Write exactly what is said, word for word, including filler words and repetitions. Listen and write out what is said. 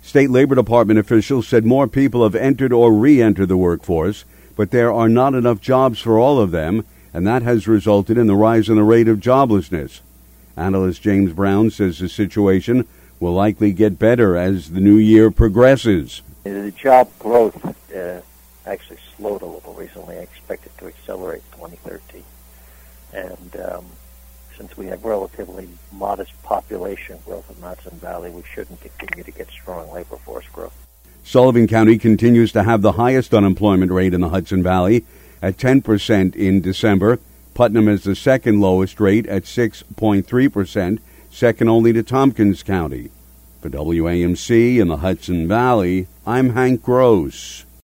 State Labor Department officials said more people have entered or re-entered the workforce, but there are not enough jobs for all of them, and that has resulted in the rise in the rate of joblessness. Analyst James Brown says the situation will likely get better as the new year progresses. The job growth uh, actually slowed a little recently. I expect it to accelerate in twenty thirteen. And um, since we have relatively modest population growth in Hudson Valley, we shouldn't continue to get strong labor force growth. Sullivan County continues to have the highest unemployment rate in the Hudson Valley at ten percent in December. Putnam is the second lowest rate at six point three percent, second only to Tompkins County. For W A M C in the Hudson Valley, I'm Hank Gross.